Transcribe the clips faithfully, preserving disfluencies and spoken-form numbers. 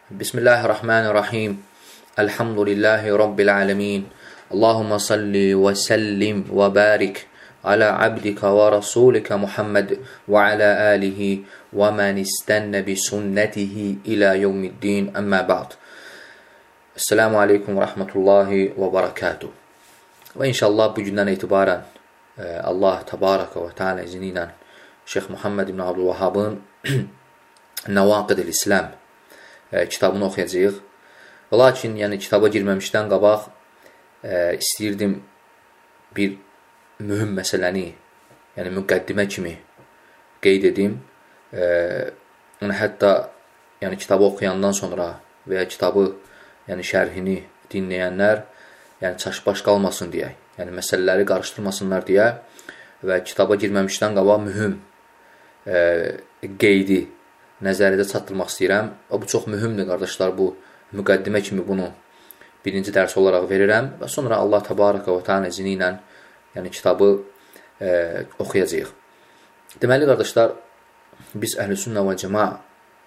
Bismillahirrahmanirrahim. Elhamdülillahi Rabbil alemin. Allahumma salli ve sellim ve barik ala abdika ve rasulika Muhammed ve ala alihi ve men istenne bi sünnetihi ila yevmiddin. Amma ba'd. Esselamu aleyküm ve rahmetullahi ve berekatuhu. Ve inşallah bugündən etibarən Allah Təbaraka və Teala izni ilə Şeyx Muhammed ibn Abdülvahhabın Nəvaqid-il İslam kitabını oxuyacağıq. Lakin yəni kitaba girməmişdən qabaq e, istəyirdim bir mühüm məsələni, yəni müqəddimə kimi qeyd edim. E, yəni hətta yəni kitabı oxuyandan sonra və ya kitabı yəni şərhini dinləyənlər yəni çaşbaş qalmasın deyə, yəni məsələləri qarışdırmasınlar deyə və kitaba girməmişdən qabaq mühüm e, qeydi nəzərdə çatdırmaq istəyirəm. O, bu çox mühümdür, qardaşlar. Bu müqəddimə kimi bunu birinci dərs olaraq verirəm və sonra Allah Təbaraka və Teala izni ilə yəni kitabı e, oxuyacağıq. Deməli, qardaşlar, biz Əhl-i-Sünnə və Cəmaa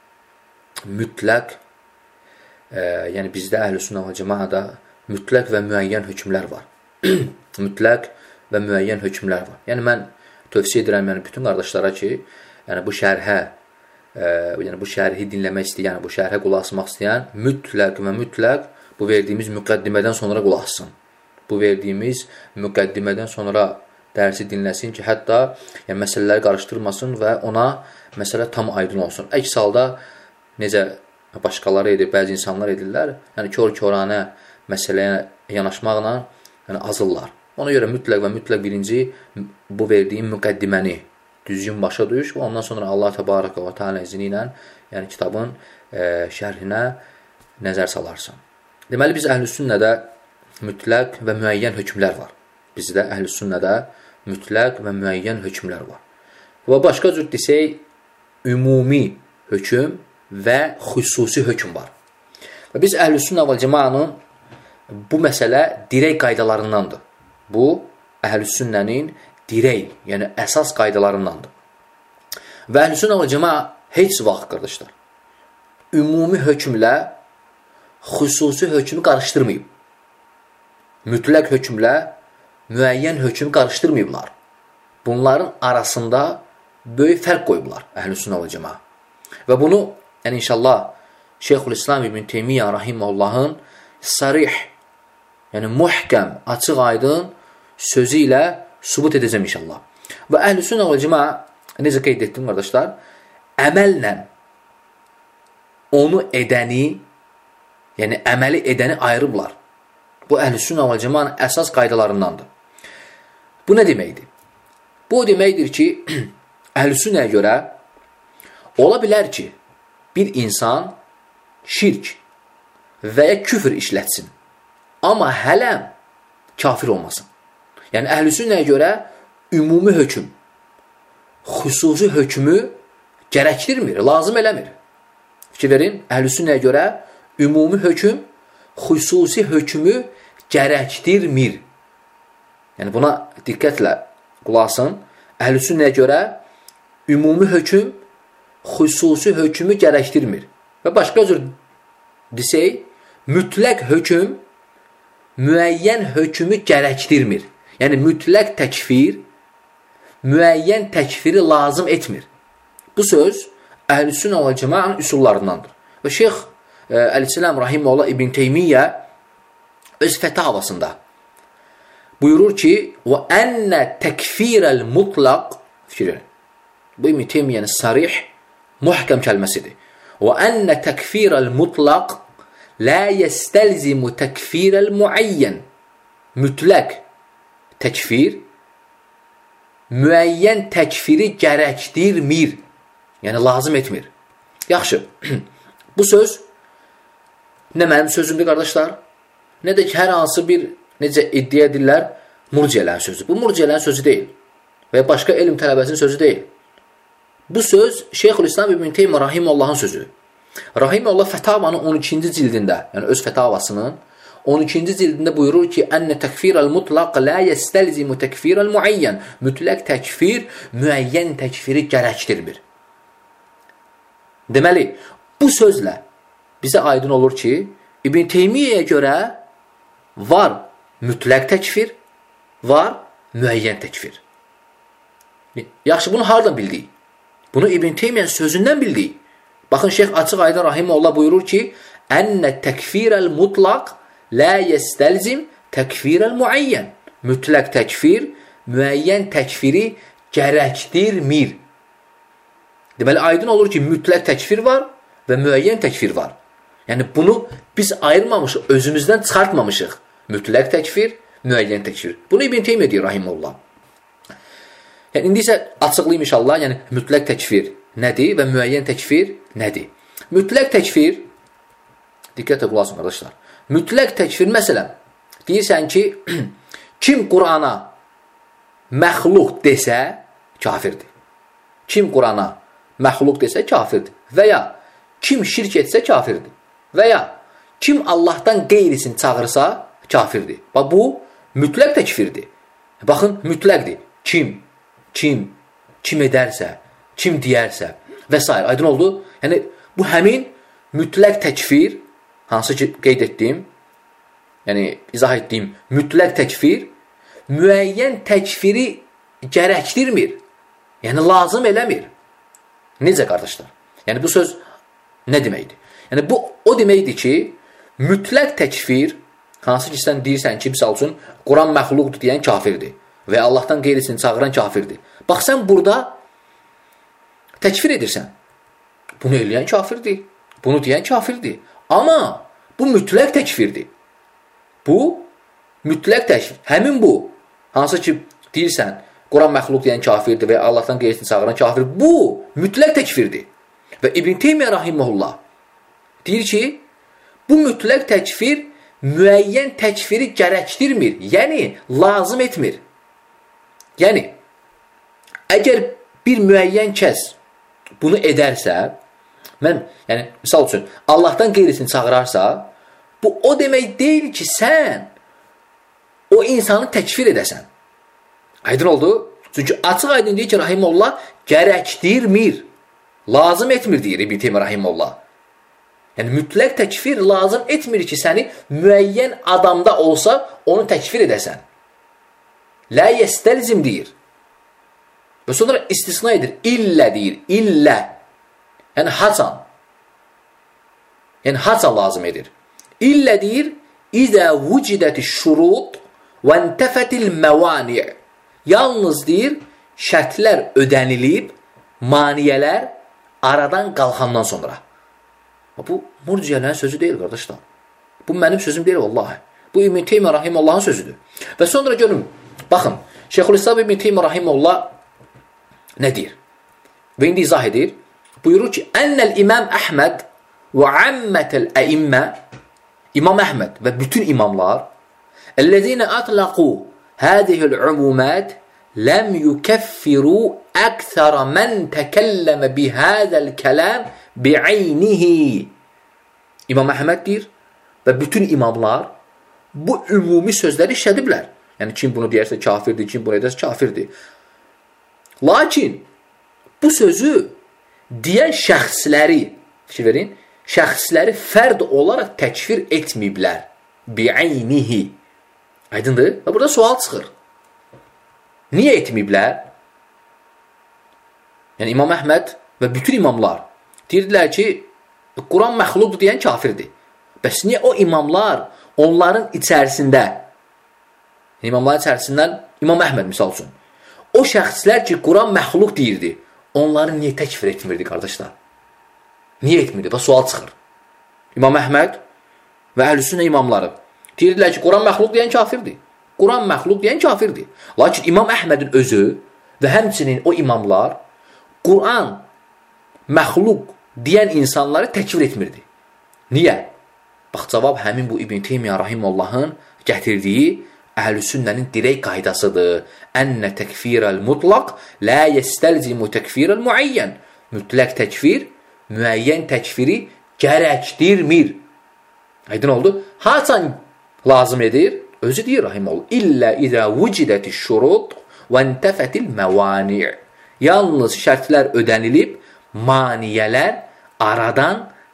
mütləq, e, yəni bizdə Əhl-i-Sünnə və Cəmaada mütləq və müəyyən hökmlər var. Mütləq və müəyyən hökmlər var. Yəni mən tövsiyə edirəm yəni bütün qardaşlara ki, yəni bu şərhə Ə, yəni bu şərhi dinləmək istəyən, bu şərhə qulaq asmaq istəyən mütləq və mütləq bu verdiyimiz müqəddimədən sonra qulaq assın. Bu verdiyimiz müqəddimədən sonra dərsi dinləsin ki, hətta yəni, məsələləri qarışdırmasın və ona məsələ tam aydın olsun. Əks halda necə başqaları edir, bəzi insanlar edirlər, yəni kör-körənə məsələyə yanaşmaqla yəni, azırlar. Ona görə mütləq və mütləq birinci bu verdiyim müqəddiməni düzgün başa düş və ondan sonra Allah Təbaraka və Teala izni ilə yəni kitabın e, şərhinə nəzər salarsan. Deməli, biz Əhl-i-Sünnədə mütləq və müəyyən hökmlər var. Bizdə Əhl-i-Sünnədə mütləq və müəyyən hökmlər var. Və başqa cür desək, ümumi hökm və xüsusi hökm var. Və biz Əhl-i-Sünnə və Cəmaanın bu məsələ dirək qaydalarındandır. Bu, Əhl-i-Sünnənin dirək, yəni əsas qaydalarındandır. Və Əhl-i-Sünnə və Cəmaa heç vaxt, qardaşlar, ümumi hökmlə xüsusi hökmü qarışdırmayıb. Mütləq hökmlə müəyyən hökmü qarışdırmayıblar. Bunların arasında böyük fərq qoyublar Əhl-i-Sünnə və Cəmaa. Və bunu, yəni inşallah, Şeyxülislam İbn Teymiyyə Rahiməhullahın sarih, yəni muhkəm, açıq aydın sözü ilə sübut edəcəm inşallah. Və Əhl-i-Sünnə və Cəmaa, necə qeyd etdim, qardaşlar, əməllə onu edəni, yəni əməli edəni ayırıblar. Bu Əhl-i-Sünnə və Cəmaanın əsas qaydalarındandır. Bu nə deməkdir? Bu o deməkdir ki, Əhl-i-Sünnəyə görə ola bilər ki, bir insan şirk və ya küfür işlətsin, amma hələm kafir olmasın. Yəni, Əhl-i-Sünnəyə görə ümumi hökm, xüsusi hökmü gərəkdirmir, lazım eləmir. Fikir verin, Əhl-i-Sünnəyə görə ümumi hökm, xüsusi hökmü gərəkdirmir. Yəni, buna diqqətlə qulaq asın. Əhl-i-Sünnəyə görə ümumi hökm, xüsusi hökmü gərəkdirmir. Və başqa cür desək, mütləq hökm, müəyyən hökmü gərəkdirmir. Yəni, mütləq təkfir, müəyyən təkfiri lazım etmir. Bu söz Əhl-i-Sünnə və Cəmaanın üsullarındandır. Və Şeyx Əl-İslam Rahiməhullah İbn Teymiyyə öz fətavasında buyurur ki, وَأَنَّ تَكْفِيرَ الْمُطْلَقِ fikir verin. Bu İbn Teymiyyənin sarih, muhkəm kəlməsidir. وَأَنَّ تَكْفِيرَ الْمُطْلَقِ لَا يَسْتَلْزِمُ تَكْفِيرَ الْمُعَيَّنِ mütləq təkfir, müəyyən təkfiri gərəkdirmir. Yəni, lazım etmir. Yaxşı, bu söz nə mənim sözümdür, qardaşlar? Nə də ki, hər hansı bir, necə iddia edirlər, murciyələrin sözü. Bu, murciyələrin sözü deyil və ya başqa elm tələbəsinin sözü deyil. Bu söz Şeyxülislam İbn Teymiyyə Rahiməhullahın sözü. Rahiməhullah fətavanın on ikinci cildində, yəni öz fətavasının on ikinci cildində buyurur ki, Ənə təkfirəl mutlaq lə yəstəlzimu təkfirəl muəyyən. Mütləq təkfir müəyyən təkfiri gərəkdirmir. Deməli, bu sözlə bizə aydın olur ki, İbn Teymiyyəyə görə var mütləq təkfir, var müəyyən təkfir. Yaxşı, bunu hardan bildik? Bunu İbn Teymiyyənin sözündən bildik. Baxın, Şeyx Açıq Aydın Rahiməhullah buyurur ki, ənnə təkfirəl mutlaq lə yəstəlzim təkfirəl müəyyən. Mütləq təkfir, müəyyən təkfiri gərəkdirmir. Deməli, aydın olur ki, mütləq təkfir var və müəyyən təkfir var. Yəni, bunu biz ayırmamışıq, özümüzdən çıxartmamışıq. Mütləq təkfir, müəyyən təkfir. Bunu İbn Teymiyyə deyir, rahimehullah. Yəni, indi isə açıqlayım inşallah, yəni mütləq təkfir nədir və müəyyən təkfir nədir? Mütləq təkfir, diqqətlə qulaq asın, qardaşlar. Mütləq təkfir, məsələn, deyirsən ki, kim Qurana məxluq desə, kafirdir. Kim Qurana məxluq desə, kafirdir. Və ya kim şirk etsə, kafirdir. Və ya kim Allahdan qeyrisini çağırsa, kafirdir. Bax, bu mütləq təkfirdir. Baxın, mütləqdir. Kim, kim, kim edərsə, kim deyərsə və s. Aydın oldu? Yəni, bu həmin mütləq təkfir, hansı ki qeyd etdiyim, yəni izah etdiyim mütləq təkfir, müəyyən təkfiri gərəkdirmir. Yəni, lazım eləmir. Necə, qardaşlar? Yəni, bu söz nə deməkdir? Yəni, bu o deməkdir ki, mütləq təkfir, hansı ki, sən deyirsən ki, misal üçün, Quran məxluqdur deyən kafirdir və Allahdan qeyrisini çağıran kafirdir. Bax, sən burada təkfir edirsən. Bunu eləyən kafirdir, bunu deyən kafirdir. Amma bu mütləq təkfirdir. Bu, mütləq təkfir. Həmin bu, hansı ki, deyirsən, Quran məxluq deyən kafirdir və Allahdan qeyrisini çağıran kafirdir. Bu, mütləq təkfirdir. Və İbn Teymiyyə rahimehullah deyir ki, bu mütləq təkfir müəyyən təkfiri gərəkdirmir, yəni lazım etmir. Yəni, əgər bir müəyyən kəs bunu edərsə, mən, yəni, misal üçün, Allahdan qeyrisini çağırarsa, bu o demək deyil ki, sən o insanı təkfir edəsən. Aydın oldu? Çünki açıq aydın deyir ki, rahimehullah gərəkdirmir, lazım etmir deyir İbn Teymiyyə rahimehullah. Yəni, mütləq təkfir lazım etmir ki, səni müəyyən adamda olsa, onu təkfir edəsən. Lə yəstəlzim deyir. Və sonra istisna edir. İllə deyir. İllə. Yəni, haçan. Yəni, haçan lazım edir. İllə deyir, İzə vücidəti şurud və entəfətil məvani. Yalnız deyir, şərtlər ödənilib, maniyələr aradan qalxandan sonra. Bu, murciyələrin sözü deyil, qardaşlar. Bu, mənim sözüm deyil, vallahi. Bu, İbn Teymiyyə rahimehullahın sözüdür. Və sonra görün, baxın, Şeyxülislam İbn Teymiyyə rahimehullah nə deyir? Və indi izah edir. Buyurur ki, Ənəl İmam Əhməd və əmmətəl əimmə, İmam Əhməd və bütün imamlar, Əlləzinə atlaqu hədihil umumət ləm yukəffiru əksərə mən təkəlləmə bihədəl kələm bi'aynihi. İmam Əhməd deyir və bütün imamlar bu ümumi sözləri işlədiblər. Yəni, kim bunu deyərsə kafirdir, kim bunu edərsə kafirdir. Lakin bu sözü deyən şəxsləri, fikir verin, şəxsləri fərd olaraq təkfir etməyiblər. Bi'aynihi. Aydındır? Və burada sual çıxır. Niyə etməyiblər? Yəni, İmam Əhməd və bütün imamlar deyirdilər ki, Quran məxluqdur deyən kafirdir. Bəs niyə o imamlar onların içərisində, imamların içərisindən İmam Əhməd misal üçün, o şəxslər ki, Quran məxluq deyirdi, onları niyə təkfir etmirdi, qardaşlar? Niyə etmirdi? Və sual çıxır. İmam Əhməd və Əhlüsünnə imamları deyirdilər ki, Quran məxluq deyən kafirdir. Quran məxluq deyən kafirdir. Lakin İmam Əhmədin özü və həmçinin o imamlar Quran məxluq deyən insanları təkfir etmirdi. Niyə? Bax, cavab həmin bu İbn Teymiyyə rahimehullahın gətirdiyi Əhlüsünnənin dirək qaydasıdır. Ənə təkfirəl mutlaq lə yəstəlzimu təkfirəl müəyyən. Mütləq təkfir müəyyən təkfiri gərəkdirmir. Aydın oldu? Haçan lazım edir? Özü deyir rahimehullah. İllə izə vücidəti şurud və entəfətil məvani. Yalnız şərtlər ödənilib, maniyələr aradan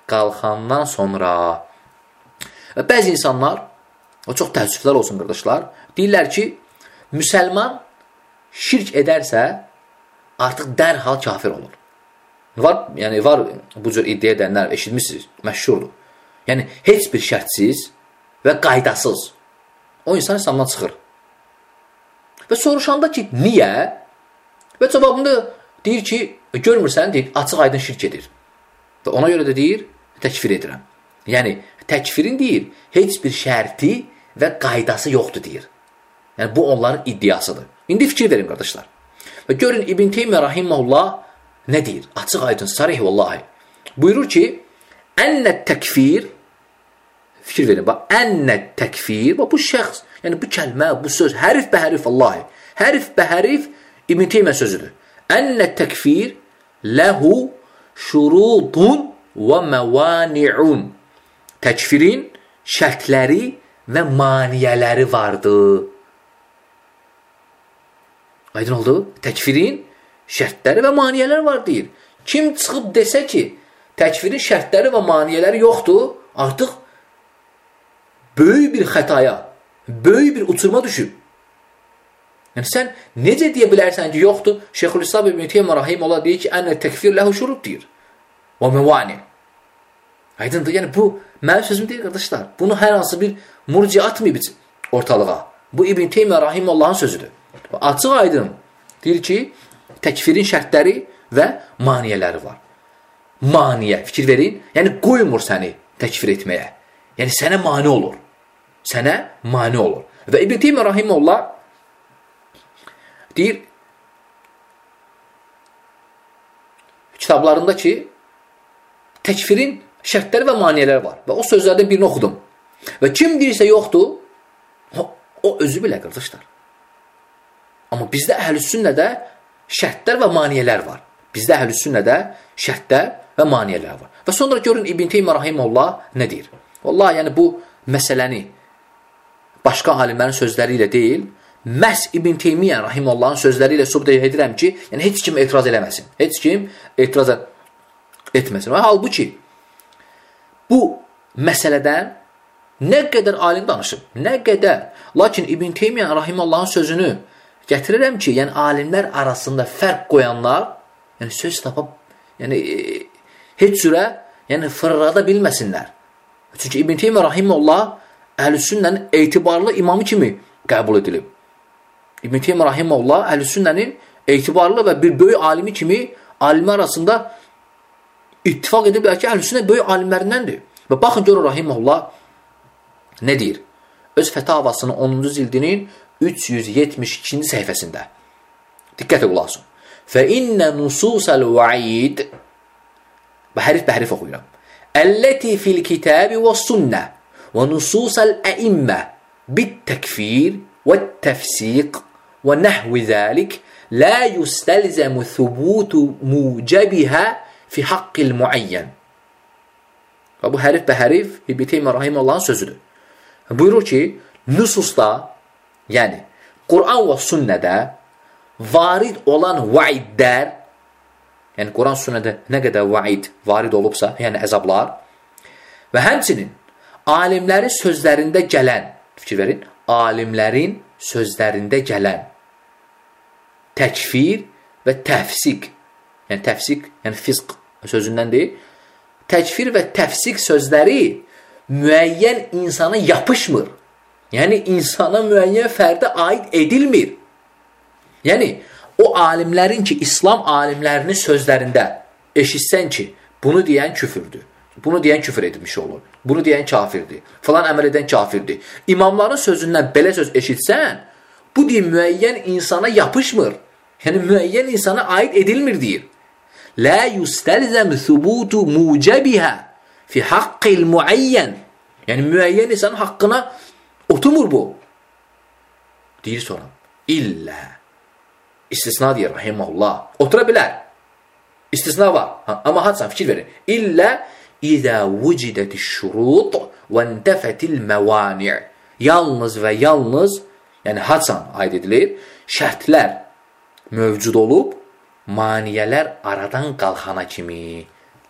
qalxandan sonra. Və bəzi insanlar, o çox təəssüflər olsun qardaşlar, deyirlər ki, müsəlman şirk edərsə, artıq dərhal kafir olur. Var, yəni var bu cür iddia edənlər, eşitmişsiniz, məşhurdur. Yəni, heç bir şərtsiz və qaydasız o insan İslamdan çıxır. Və soruşanda ki, niyə? Və cavabında deyir ki, görmürsən, deyir, açıq aydın şirk edir. Və ona görə də deyir, təkfir edirəm. Yəni, təkfirin deyir, heç bir şərti və qaydası yoxdur, deyir. Yəni, bu onların iddiasıdır. İndi fikir verin, qardaşlar. Və görün, İbn Teymiyyə rahiməhullah nə deyir? Açıq aydın, sarih vallahi. Buyurur ki, ənnət təkfir, fikir verin, bax, ənnət təkfir, bax, bu şəxs, yəni bu kəlmə, bu söz, hərif bə hərif, vallahi, hərif bə hərif İbn Teymiyyə sözüdür. Ənnət təkfir ləhu şurudun və məvani'un. Təkfirin şərtləri və maniyələri vardır. Aydın oldu? Təkfirin şərtləri və maniyələri var, deyir. Kim çıxıb desə ki, təkfirin şərtləri və maniyələri yoxdur, artıq böyük bir xətaya, böyük bir uçurma düşüb. Yəni, sən necə deyə bilərsən ki, yoxdur? Şeyxülislam İbn Teymiyyə rahimehullah deyir ki, ənə təkfir ləhu şurud, deyir. Və məvani. Aydındır, yəni bu, mənim sözüm deyil, qardaşlar. Bunu hər hansı bir murci atmayıb ortalığa. Bu İbn Teymiyyə rahimehullahın sözüdür. Açıq aydın deyir ki, təkfirin şərtləri və maniyələri var. Maniyə, fikir verin, yəni qoymur səni təkfir etməyə. Yəni sənə mani olur. Sənə mani olur. Və İbn Teymiyyə rahimehullah deyir, kitablarında ki, təkfirin şərtləri və maniyələri var. Və o sözlərdən birini oxudum. Və kim deyirsə yoxdur, o, o özü bilə, qardaşlar. Amma bizdə əhlüs-sünnədə şərtlər və maniyələr var. Bizdə əhlüs-sünnədə şərtlər və maniyələr var. Və sonra görün İbn Teymiyyə rahimehullah nə deyir? Vallahi, yəni bu məsələni başqa alimlərin sözləri ilə deyil, məhz İbn Teymiyyə rahimehullahın sözləri ilə sübut edirəm ki, yəni heç kim etiraz eləməsin. Heç kim etiraz etməsin. Və halbuki bu məsələdən nə qədər alim danışıb, nə qədər. Lakin İbn Teymiyyə rahimehullahın sözünü gətirirəm ki, yəni alimlər arasında fərq qoyanlar, yəni söz tapıb, yəni e, heç cürə, yəni fırrada bilməsinlər. Çünki İbn Teymiyyə rahimehullah Əhlüs-Sünnənin etibarlı imamı kimi qəbul edilib. İbn Teymiyyə rahimehullah Əhlüs-Sünnənin etibarlı və bir böyük alimi kimi alimlər arasında ittifaq ediblər ki, Əhlüs-Sünnə böyük alimlərindəndir. Və baxın görün rahimehullah nə deyir? Öz fətavasının onuncu cildinin üç yüz yetmiş ikinci səhifəsində. Diqqətlə qulaq asın. Fə innə nususəl va'id, və hərif bə hərif oxuyuram. Əlləti fil kitabi və sünnə və nususəl əimmə bit təkfir və təfsiq və nəhvi zəlik lə yüstəlzəmü thubutu mucəbihə fi haqqil muəyyən. Və bu hərif bə hərif İbn Teymiyyə rahimehullahın sözüdür. Buyurur ki, nususda, yəni Quran və sünnədə varid olan vaidlər, yəni Quran sünnədə nə qədər vaid varid olubsa, yəni əzablar və həmçinin alimlərin sözlərində gələn, fikir verin, alimlərin sözlərində gələn təkfir və təfsiq, yəni təfsiq, yəni fisq sözündən deyil, təkfir və təfsiq sözləri müəyyən insana yapışmır. Yəni insana müəyyən fərdə aid edilmir. Yəni o alimlərin ki, İslam alimlərinin sözlərində eşitsən ki, bunu deyən küfürdür. Bunu deyən küfür edilmiş olur. Bunu deyən kafirdir. Falan əməl edən kafirdir. İmamların sözündən belə söz eşitsən, bu deyil müəyyən insana yapışmır. Yəni müəyyən insana aid edilmir deyir. La yustəlzəm thubutu mucəbihə fi haqqil muəyyən. Yəni müəyyən insanın haqqına oturmur bu. Deyir sonra. İllə. İstisna deyir rahimehullah. Otura bilər. İstisna var. Ha, amma hadsan fikir verin. İllə İzə vücidəti şurut və ndəfətil məvani'. Yalnız və yalnız, yəni hadsan aid edilir, şərtlər mövcud olub, maniyələr aradan qalxana kimi.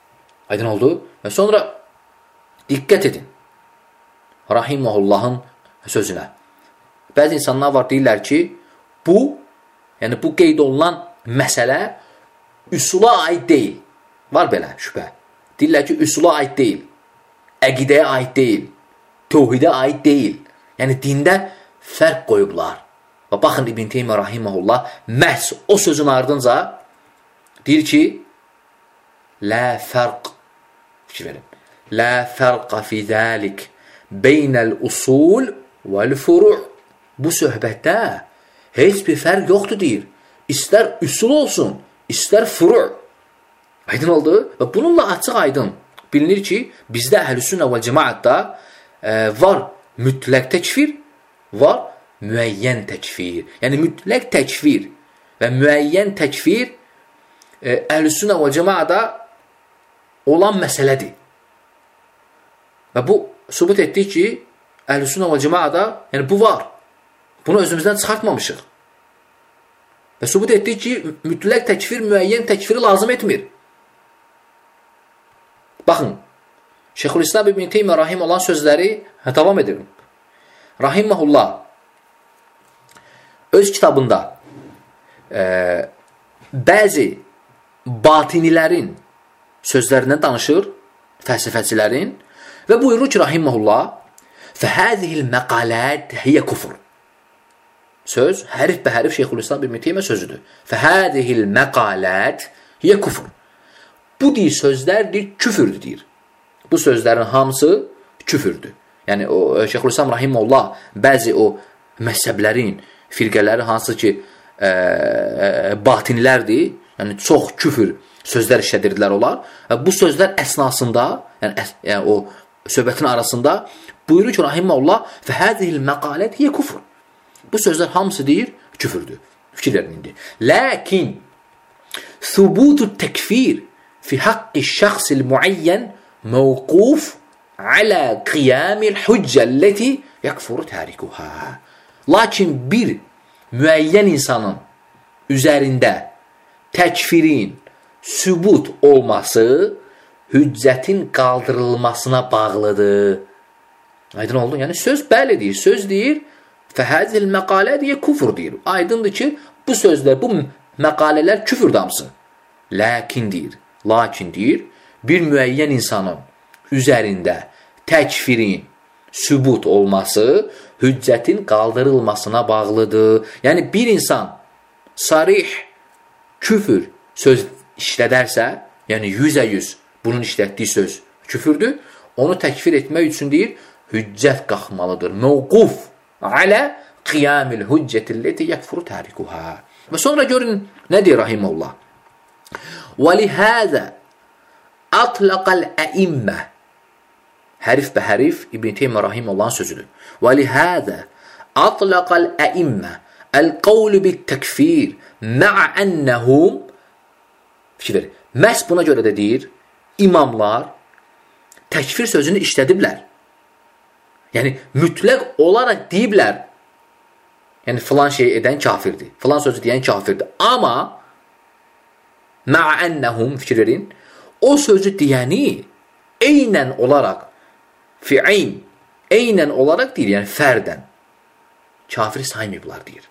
Aydın oldu? Və sonra diqqət edin Rahimahullahın sözünə. Bəzi insanlar var, deyirlər ki, bu, yəni bu qeyd olunan məsələ üsula aid deyil. Var belə şübhə. Deyirlər ki, üsula aid deyil, əqidəyə aid deyil, tövhidə aid deyil. Yəni dində fərq qoyublar. Və baxın İbn Teymiyyə Rahimahullah məhz o sözün ardınca deyir ki, la fərq, fikir verin, la fərqa fi zəlik beynəl usul vəl-furu'. Bu söhbətdə heç bir fərq yoxdur deyir. İstər üsul olsun, istər furu'. Aydın oldu? Və bununla açıq aydın bilinir ki, bizdə Əhlüsünnə və Cemaatda e, var mütləq təkfir, var müəyyən təkfir. Yəni mütləq təkfir və müəyyən təkfir e, Əhlüsünnə və Cemaatda olan məsələdir. Və bu sübut etdik ki, Əhlüsünnə və Cemaatda yəni bu var. Bunu özümüzdən çıxartmamışıq. Və sübut etdik ki, mütləq təkfir müəyyən təkfiri lazım etmir. Baxın, Şeyxülislam İbn Teymiyyə Rahim olan sözləri davam edir. Rahimahullah öz kitabında e, bəzi batinilərin sözlərindən danışır, fəlsəfəçilərin, və buyurur ki, Rahimahullah, fəhədihil məqalət hiyə kufr. Söz, hərif bə hərif Şeyxülislam İbn Teymiyyə sözüdür. Fəhədihil məqalət hiyə kufr. Bu deyir, sözlər deyir, küfürdür deyir. Bu sözlərin hamısı küfürdür. Yəni, o Şeyxülislam Rahimahullah bəzi o məzhəblərin, firqələri hansı ki, e, e, batinlərdir, yəni çox küfür sözlər işlədirdilər olar. Bu sözlər əsnasında, yəni, əs, yəni o söhbətin arasında buyurur ki, Rahimahullah, fəhədihil məqalət hiyə kufr. Bu sözlər hamısı deyir, küfürdür. Fikir verin indi. Lakin, thubutu təkfir fi haqqi şəxsil müəyyən mövquf alə qiyamil hüccəlləti yəkfuru tərikuhə. Lakin bir müəyyən insanın üzərində təkfirin sübut olması hüccətin qaldırılmasına bağlıdır. Aydın oldu? Yəni söz bəli deyir, söz deyir, fəhədil məqalə deyə küfür deyir. Aydındır ki, bu sözlər, bu məqalələr küfür damsı. Lakin deyir, lakin deyir, bir müəyyən insanın üzərində təkfirin sübut olması hüccətin qaldırılmasına bağlıdır. Yəni, bir insan sarih küfür söz işlədərsə, yəni yüzə yüz bunun işlətdiyi söz küfürdür, onu təkfir etmək üçün deyir, hüccət qalxmalıdır. Mövquf alə qiyamil hüccətilləti yəkfuru tərikuhə. Və sonra görün, nə deyir Rahimullah? وَلِهَذَا أَطْلَقَ الْأَئِمَّةِ Hərif bə hərif İbn Teymiyyə Rahimullahın sözüdür. وَلِهَذَا أَطْلَقَ الْأَئِمَّةِ الْقَوْلُ بِالتَّكْفِيرِ مَعَ أَنَّهُمْ Fikir verin. Məhz buna görə də deyir, imamlar təkfir sözünü işlədiblər. Yəni, mütləq olaraq deyiblər, yəni, filan şey edən kafirdir, filan sözü deyən kafirdir. Amma, mə'ənnəhum, fikir verin, o sözü deyəni eynən olaraq, fi'in, eynən olaraq deyir, yəni fərdən, kafir saymayıblar deyir.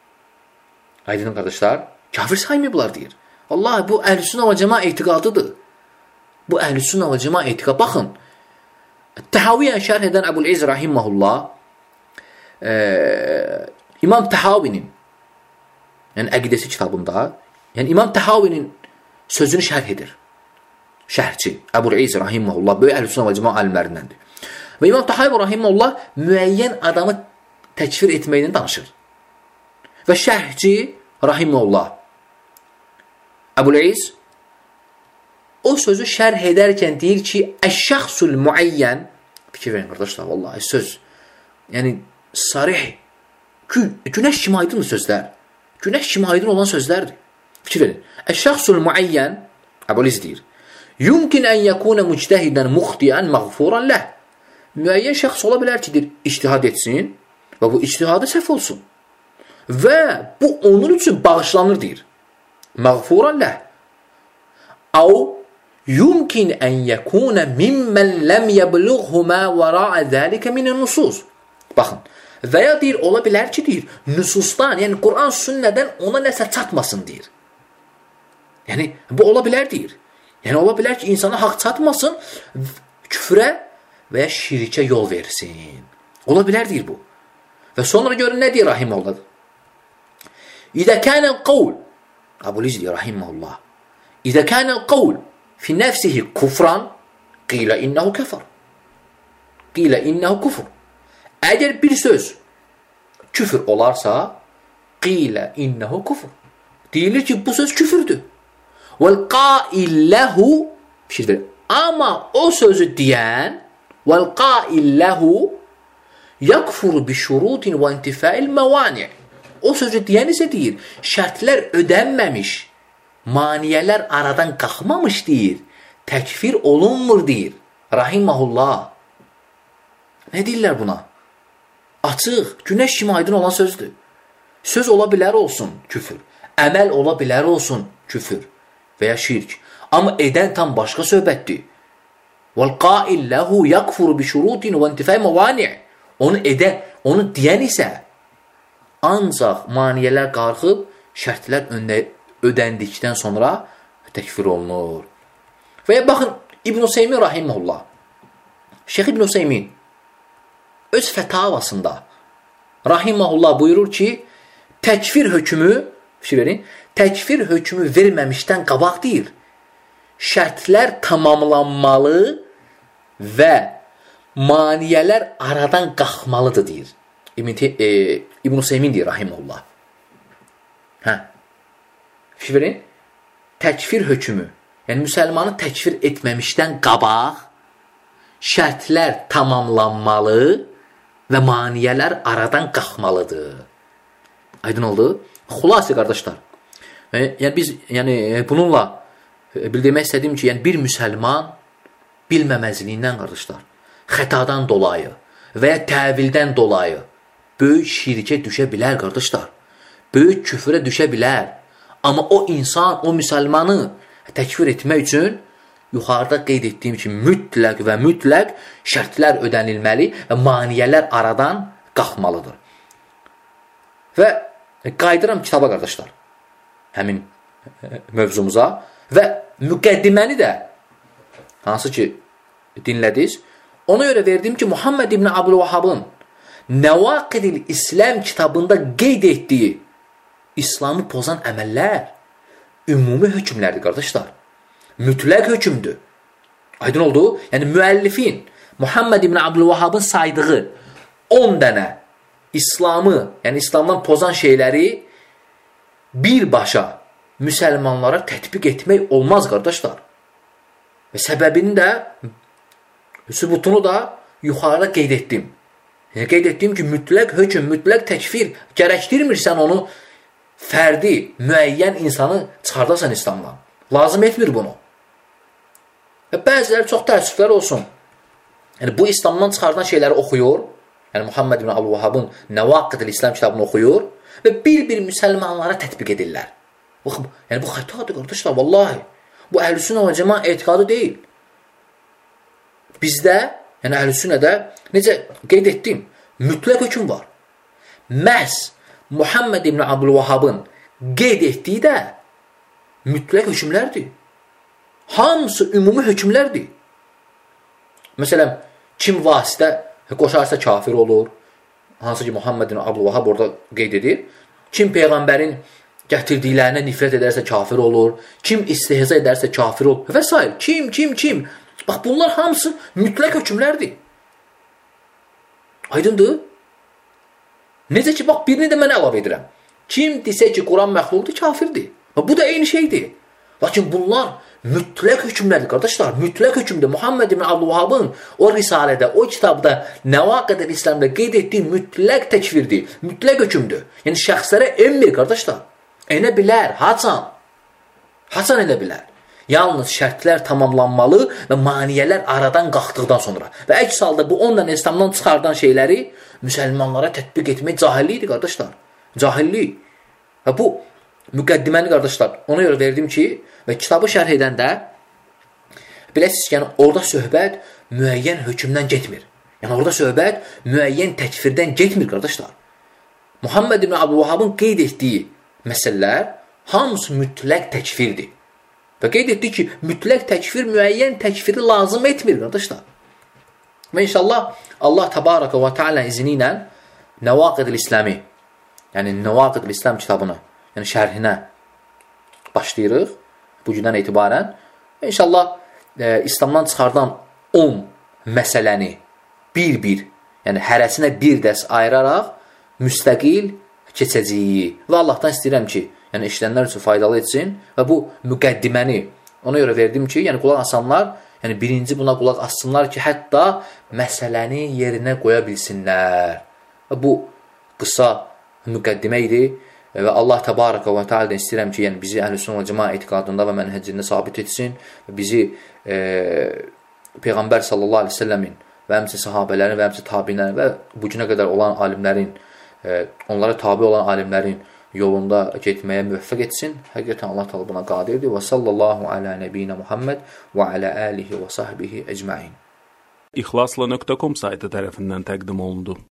Aydın qardaşlar, kafir saymayıblar deyir. Vallahi, bu Əhl-i-Sünnə və Cəmaa etiqadıdır. Bu Əhl-i-Sünnə və Cəmaa etiqadı. Baxın, Təhaviyyən şərh edən Əbu'l-İz Rahiməhullah, e, İmam Təhavinin, yəni əqidəsi kitabında, yəni İmam Təhavinin sözünü şərh edir. Şərhçi, Əbu'l-İz Rahiməhullah, böyük Əhl-i-Sünnə və Cəmaa alimlərindəndir. Və İmam Təhavi Rahiməhullah müəyyən adamı təkfir etməkdən danışır. Və şərhçi Rahiməhullah, Əbu'l-İz o sözü şərh edərkən deyir ki, əş-şəxsul müəyyən, fikir verin qardaşlar, vallahi söz, yəni sarih, gü, günəş kimi aydın sözlər, günəş kimi aydın olan sözlərdir. Fikir verin, əş-şəxsul müəyyən, Əbu'l-İz deyir, yumkin ən yəkunə müctəhidən muxtiyən məğfuran ləh. Müəyyən şəxs ola bilər ki, deyir, ictihad etsin və bu ictihadı səhv olsun. Və bu onun üçün bağışlanır, deyir. Məğfuran ləh. Əv yumkin en yekune mimmen lem yeblughu ma vera'a zalika minen nusus. Baxın. Və ya deyir, ola bilər ki, deyir, nüsusdan, yəni Quran, sünnədən ona nəsə çatmasın, deyir. Yəni, bu ola bilər, deyir. Yəni, ola bilər ki, insana haqq çatmasın, küfrə və ya şirkə yol versin. Ola bilər, deyir bu. Və sonra görün, nə deyir Rahimullah? İdə kənəl qavl, Əbuliz deyir, Rahimullah, İdə kənəl qavl fi nəfsihi kufran, qilə innəhu kəfər. Qilə innəhu kufr. Əgər bir söz küfür olarsa, qilə innəhu kufr. Deyilir ki, bu söz küfürdür. Vəl qailləhu, amma o sözü deyən, vəl qailləhu yakfuru bi şurutin və intifəil məvani. O sözü deyən isə deyir, şərtlər ödənməmiş, maniyələr aradan qalxmamış deyir, təkfir olunmur deyir. Rahiməhullah. Nə deyirlər buna? Açıq, günəş kimi aydın olan sözdür. Söz ola bilər olsun küfür. Əməl ola bilər olsun küfür və ya şirk. Amma edən tam başqa söhbətdir. وَالْقَائِلْ لَهُ يَكْفُرُ بِشُرُوتٍ وَانْتِفَيْ مَوَانِعٍ. Onu edə, onu deyən isə ancaq maniyələr qalxıb, şərtlər ödəndikdən sonra təkfir olunur. Və ya baxın, İbn Hüseymin Rahiməhullah, Şeyx İbn Hüseymin öz fətavasında Rahiməhullah buyurur ki, təkfir hökmü, fikir verin, təkfir hökmü verməmişdən qabaq deyir. Şərtlər tamamlanmalı və maniyələr aradan qalxmalıdır deyir. İbn, e, İbn Hüseymin deyir Rahiməhullah. Hə. Fikir verin, təkfir hökmü, yəni müsəlmanı təkfir etməmişdən qabaq şərtlər tamamlanmalı və maniyələr aradan qalxmalıdır. Aydın oldu? Xülasə qardaşlar. Yəni biz yəni bununla bildirmək istədim ki, yəni bir müsəlman bilməməzliyindən qardaşlar, xətadan dolayı və ya təvildən dolayı böyük şirkə düşə bilər qardaşlar. Böyük küfrə düşə bilər. Amma o insan, o müsəlmanı təkfir etmək üçün yuxarıda qeyd etdiyim kimi mütləq və mütləq şərtlər ödənilməli və maniyələr aradan qalxmalıdır. Və qayıdıram kitaba qardaşlar, həmin mövzumuza və müqəddiməni də hansı ki dinlədiniz, ona görə verdim ki, Muhammed ibn Abdülvahhabın Nəvaqidil İslam kitabında qeyd etdiyi İslamı pozan əməllər ümumi hökmlərdir qardaşlar. Mütləq hökmdür. Aydın oldu? Yəni müəllifin Muhammed ibn Abdülvahhabın saydığı on dənə İslamı, yəni İslamdan pozan şeyləri birbaşa müsəlmanlara tətbiq etmək olmaz qardaşlar. Və səbəbini də, sübutunu da yuxarıda qeyd etdim. Yəni qeyd etdim ki, mütləq hökm, mütləq təkfir gərəkdirmirsən onu fərdi, müəyyən insanı çıxardasan İslamdan. Lazım etmir bunu. Və bəziləri çox təəssüflər olsun. Yəni bu İslamdan çıxardan şeyləri oxuyur. Yəni Muhammed ibn Abdülvahhabın Nəvaqidil İslam kitabını oxuyur və bir-bir müsəlmanlara tətbiq edirlər. Baxın, yəni bu xətadır qardaşlar, vallahi. Bu Əhlüsünnə və Cəmaət etiqadı deyil. Bizdə, yəni Əhlüsünnədə necə qeyd etdim, mütləq hökm var. Məhz Muhammed ibn Abdülvahhabın qeyd etdiyi də mütləq hökmlərdir. Hamısı ümumi hökmlərdir. Məsələn, kim vasitə qoşarsa kafir olur. Hansı ki Muhammed ibn Abdülvahhab orada qeyd edir. Kim Peyğəmbərin gətirdiklərinə nifrət edərsə kafir olur. Kim istehza edərsə kafir olur. Və s. Kim, kim, kim. Bax, bunlar hamısı mütləq hökmlərdir. Aydındır? Necə ki, bax, birini də mən əlavə edirəm. Kim desə ki, Quran məxluqdur, kafirdir. Bu da eyni şeydir. Lakin bunlar mütləq hökmlərdir, qardaşlar. Mütləq hökmdür. Muhammed ibn Abdülvahhabın o risalədə, o kitabda Nəvaqidil İslamda qeyd etdiyi mütləq təkfirdir. Mütləq hökmdür. Yəni, şəxslərə emir, qardaşlar. Enə bilər. Haçan? Haçan enə bilər? Yalnız şərtlər tamamlanmalı və maniyələr aradan qalxdıqdan sonra. Və əks halda bu ondan İslamdan çıxardan şeyləri müsəlmanlara tətbiq etmək cahillikdir, qardaşlar. Cahillik. Və bu müqəddiməni, qardaşlar, ona görə verdim ki, və kitabı şərh edəndə Biləsiniz ki, yəni orada söhbət müəyyən hökmdən getmir. Yəni orada söhbət müəyyən təkfirdən getmir, qardaşlar. Muhammed ibn Abdülvahhabın qeyd etdiyi məsələlər hamısı mütləq təkfirdir. Və qeyd etdi ki, mütləq təkfir müəyyən təkfiri lazım etmir, qardaşlar. Və inşallah Allah təbaraka və teala izni ilə Nəvaqid-ül İslami, yəni Nəvaqid-ül İslam kitabını, yəni şərhinə başlayırıq bu gündən etibarən. Və inşallah e, İslamdan çıxardan on məsələni bir-bir, yəni hərəsinə bir dərs ayıraraq müstəqil keçəcəyik. Və Allahdan istəyirəm ki, yəni eşidənlər üçün faydalı etsin və bu müqəddiməni ona görə verdim ki, yəni qulaq asanlar, yəni birinci buna qulaq assınlar ki, hətta məsələni yerinə qoya bilsinlər. Və bu qısa müqəddimə idi və Allah təbaraka və teala'dan istəyirəm ki, yəni bizi Əhlüsünnə və Cemaat etiqadında və mənhəcində sabit etsin və bizi e, Peyğəmbər sallallahu əleyhi və səlləmin və həmçinin sahabələrin və həmçinin təbiinlərin və bu günə qədər olan alimlərin, e, onlara tabe olan alimlərin yolunda getməyə müvəffəq etsin. Həqiqətən Allah Təala buna qadirdir. Və sallallahu alə nəbiyyinə Muhammed və alə alihi və sahbihi ecmaîn. İxlasla nöqtə com saytı tərəfindən təqdim olundu.